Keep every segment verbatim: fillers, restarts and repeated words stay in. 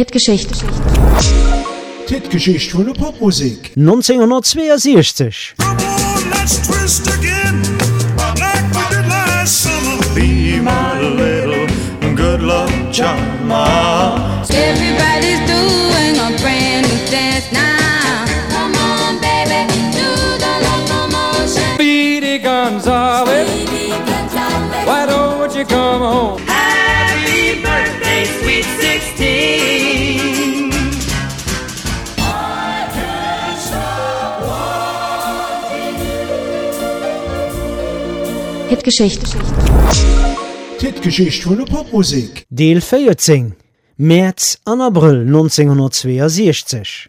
Hitgeschichte. Hitgeschichte von der Popmusik. neunzehnhundertzweiundsechzig. Be my little good luck charm. Everybody's doing a brand new dance now. Come on, baby, do the locomotion. Speedy Gonzales, why don't you come home? Happy birthday, sweet sixteen. I can't stop wanting you. Hitgeschichte. Hitgeschichte von der Popmusik. Deel vierzehn. März an April neunzehnhundertzweiundsechzig.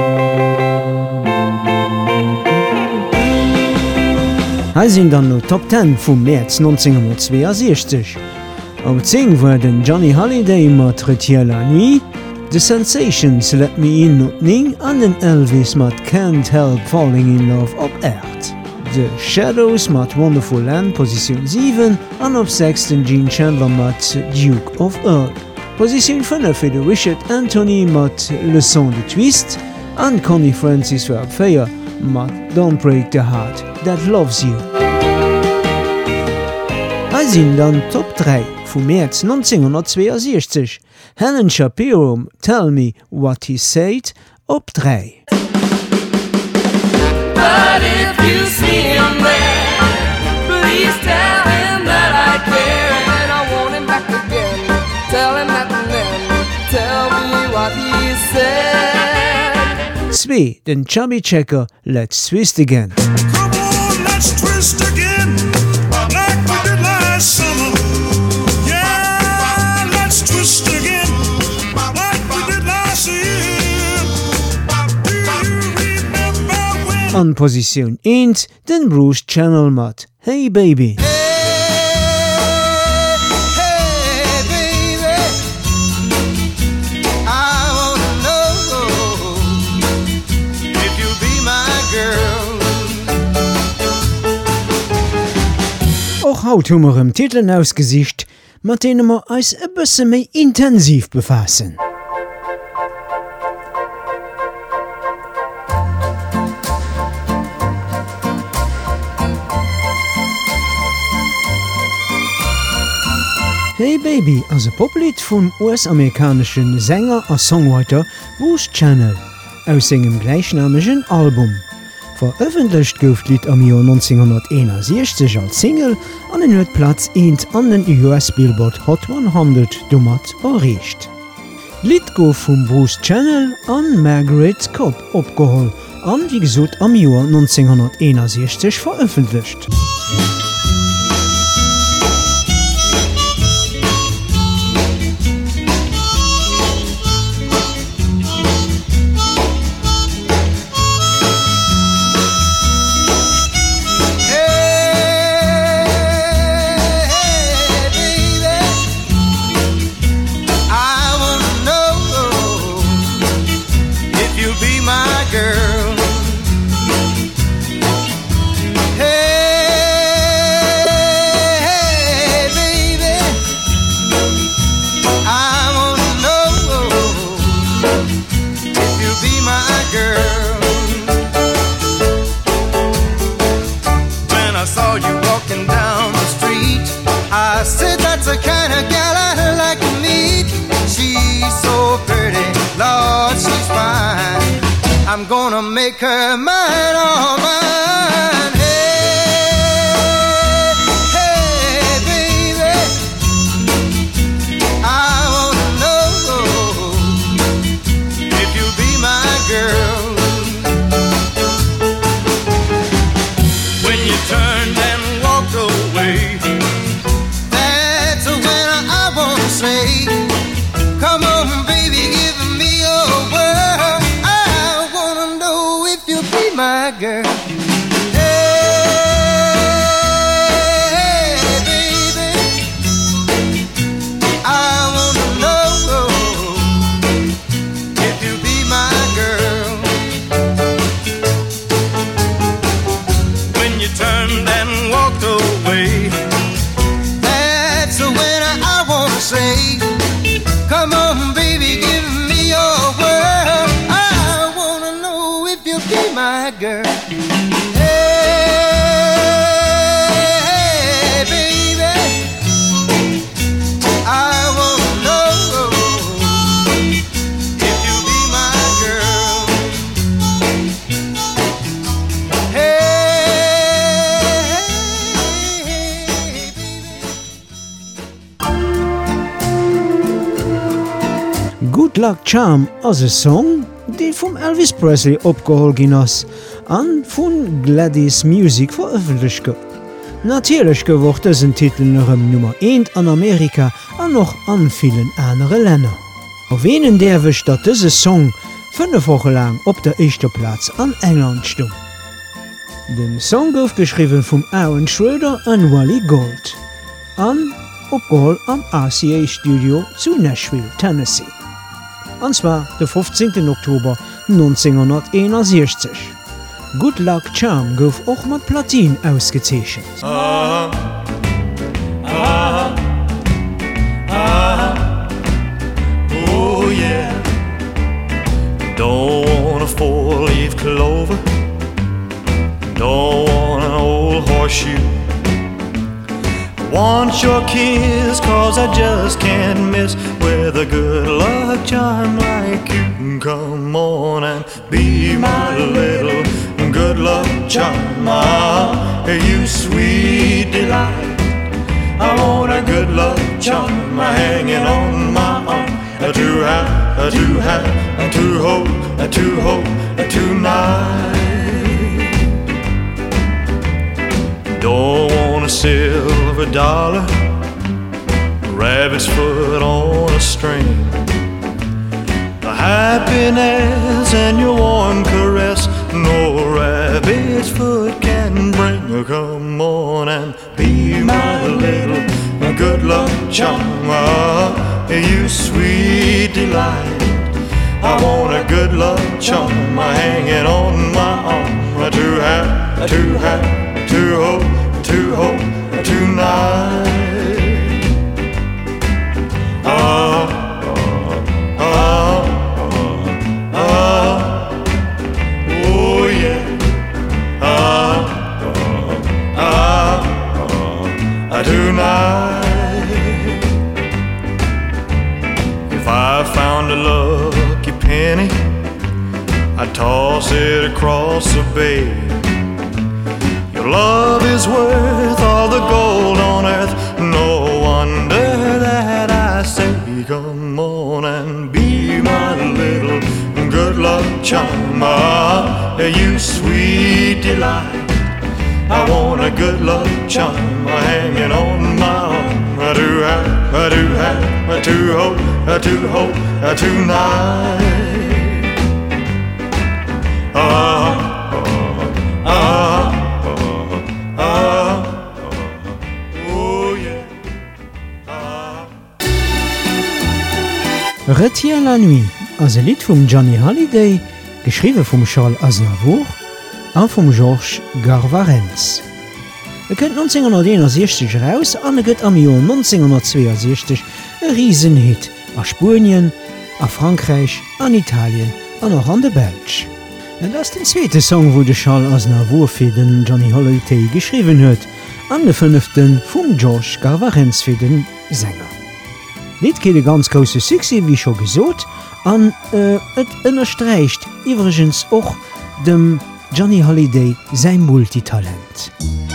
Hier sind dann noch Top zehn vom März neunzehnhundertzweiundsechzig. Am zehn werden Johnny Hallyday mit Retier la Nuit, The Sensations Let Me In op nine und den Elvis mit Can't Help Falling in Love op acht. The Shadows mit Wonderful Land Position sieben und op sechs den Gene Chandler mit Duke of Earl. Position fünf für den Richard Anthony mit Le Son de Twist und Connie Francis für op vier mit Don't Break the Heart That Loves You. Hier sind dann Top drei vom März neunzehnhundertzweiundsechzig. Helen Shapiro, Tell Me What He Said, op drei. But if you see him there, please tell him that I care and I want him back again. Tell him that and then tell me what he said. zwei. Den Chubby Checker, Let's Twist Again. Come on, let's twist again, like we did last summer. Yeah, let's twist again, like we did last year. Do you remember when? An Position eins, den Bruce Channel mit Hey Baby. Auch haut haben wir im Titel ausgesicht, mit denen wir uns ein bisschen mehr intensiv befassen. Hey Baby, also Poplied vom U S-amerikanischen Sänger und Songwriter Bruce Channel aus seinem gleichnamigen Album. Veröffentlicht gouf Lied am Jahr neunzehnhunderteinundsechzig als Single an den huet Platz eins an den U S Billboard Hot hundert dummer erreicht. Lied gouf vum Bruce Channel an Margaret Cobb opgeholt an wie gesot am Jahr neunzehnhunderteinundsechzig veröffentlicht. I'm gonna make her mine, all mine. Hey, hey, baby, I wanna know if you'll be my girl. When you turned and walked away, that's when I wanna say, come on, baby, give me your word. I wanna know if you'll be my girl. Say, come on, baby, give me Good Luck Charm ass e Song, déi vum Elvis Presley opgeholt ginn ass an vun Gladys Music veröffentlicht gëtt. Natierlech gewocht dësen Titel nochem Nummer eins an Amerika an noch an vielen andere Länner. Erwähnen derwech, dat dëse Song fünf Wochen lang op der echter Platz an England stung. Den Song gouf geschrieben vum Aaron Schroeder an Wally Gold an opgeholt am R C A Studio zu Nashville, Tennessee. Und zwar den fünfzehnten Oktober neunzehnhunderteinundsechzig. Good Luck Charm gouf auch mit Platin ausgezeichnet. Ah, ah, ah, oh yeah. Don't want a four-leaf clover. Don't want an old horseshoe. Want your kiss, cause I just can't miss with a good luck charm like you. Come on and be my little good luck charm, ah, you sweet delight. I want a good luck charm hanging on my arm, to have, to have, to hold, to hold tonight. Don't want a silver dollar, rabbit's foot on a string. The happiness and your warm caress no rabbit's foot can bring. Come on and be my little good luck charm, ah, you sweet delight. I want a good luck charm hanging on my arm, to have, to have, to hold, to hold tonight. Ah, ah, ah, oh yeah. Ah, ah, ah, tonight. If I found a lucky penny, I'd toss it across the bay. Your love is worth all the gold on earth. No wonder that I say, come on and be my little good luck charm, ah, you sweet delight. I want a good luck charm hanging on my arm, to have, to have, to hold, to hold tonight. Ah, ah, ah, oh yeah. Ah. Retiens la nuit as e Lied vum Johnny Hallyday, geschrieben vum Charles Aznavour an vum Georges Garvarentz. Er kënnt neunzehnhunderteinundsechzig raus an er gëtt am Joer neunzehnhundertzweiundsechzig e Riesenhit a Spurien, a Frankreich, an Italien an auch an de Belg. En das den zweete Song, wo de Charles Aznavour fir den Johnny Hallyday geschrieben huet, an de fünften vum Georges Garvarentz fir den Sänger. Lied geht e ganz grosse Succès, wie schon gesot, an äh, et ënnerstreicht iwwergens och dem Johnny Hallyday sein Multitalent.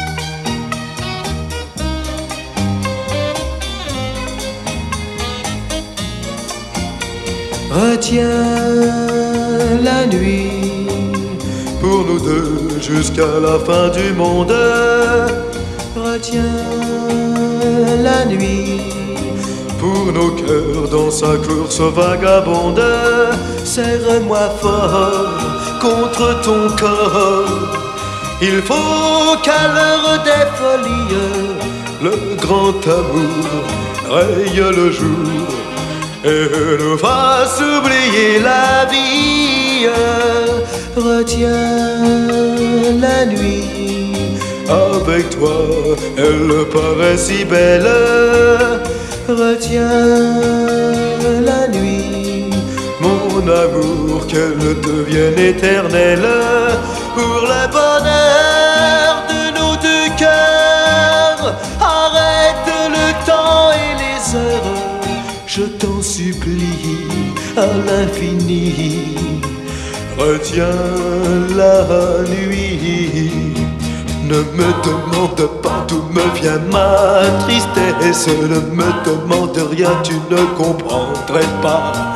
Retiens la nuit pour nous deux jusqu'à la fin du monde. Retiens la nuit pour nos cœurs dans sa course vagabonde. Serre-moi fort contre ton corps. Il faut qu'à l'heure des folies le grand amour raye le jour et nous fasse oublier la vie. Retiens la nuit, avec toi elle paraît si belle. Retiens la nuit, mon amour, qu'elle devienne éternelle. Pour le bonheur de nos deux cœurs, arrête le temps et les heures, je t'en supplie à l'infini. Retiens la nuit, ne me demande pas d'où me vient ma tristesse. Ne me demande rien, tu ne comprendrais pas.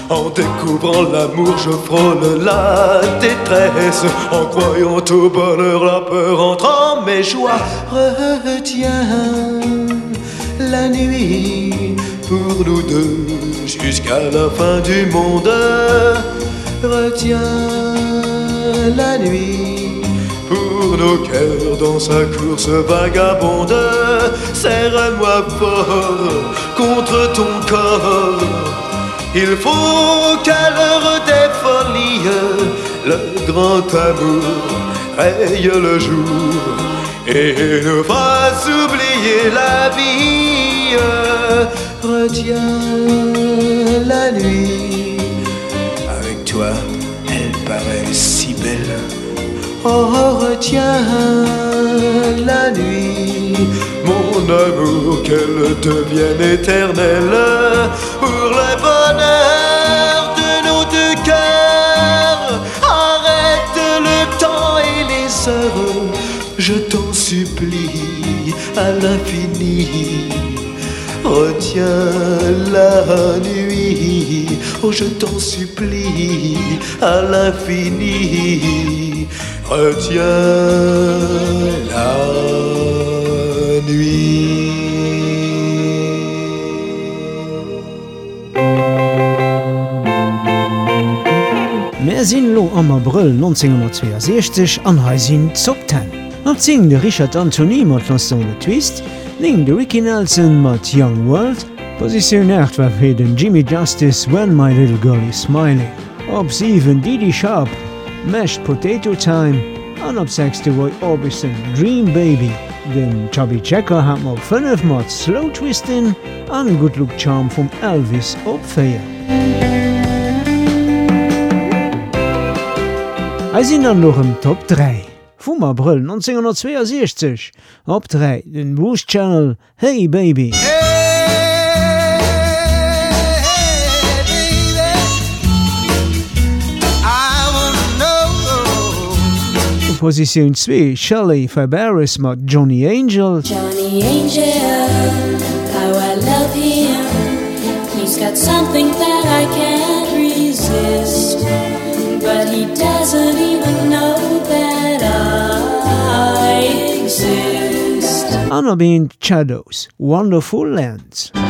En découvrant l'amour, je frôle la détresse. En croyant au bonheur, la peur entre en mes joies. Retiens la nuit pour nous deux jusqu'à la fin du monde. Retiens la nuit pour nos cœurs dans sa course vagabonde. Serre-moi fort contre ton corps. Il faut qu'à l'heure des folies, le grand amour raye le jour et nous fasse oublier la vie. Retiens la nuit, avec toi elle paraît si belle. Oh, retiens la nuit, mon amour, qu'elle devienne éternelle. Pour le bonheur de nos deux cœurs, arrête le temps et les heures, je t'en supplie à l'infini. Retiens la nuit, oh je t'en supplie à l'infini. Retiens la nuit. Wir sind lo am April neunzehnhundertzweiundsechzig an Heisin Top zehn. Ab zehn de Richard Anthony mat Chanson de Twist, ning de Ricky Nelson mat Young World, Position acht war fir den Jimmy Justice When My Little Girl Is Smiling. Op sieben Didi Sharp, Mashed Potato Time, an op sechs de Roy Orbison Dream Baby. Den Chubby Checker hat op fünf mat Slow Twistin' an Good Look Charm vom Elvis op vier. Wir sind dann noch im Top drei. Vom April neunzehnhundertzweiundsechzig. Op drei, den Bruce Channel, Hey Baby. Hey, hey, baby, I wanna know. Position zwei, Shelley Fabares mat Johnny Angel. Johnny Angel, how I love him. He's got something that I can't resist, but he doesn't even know that I exist. Anna being Shadows, Wonderful Lands.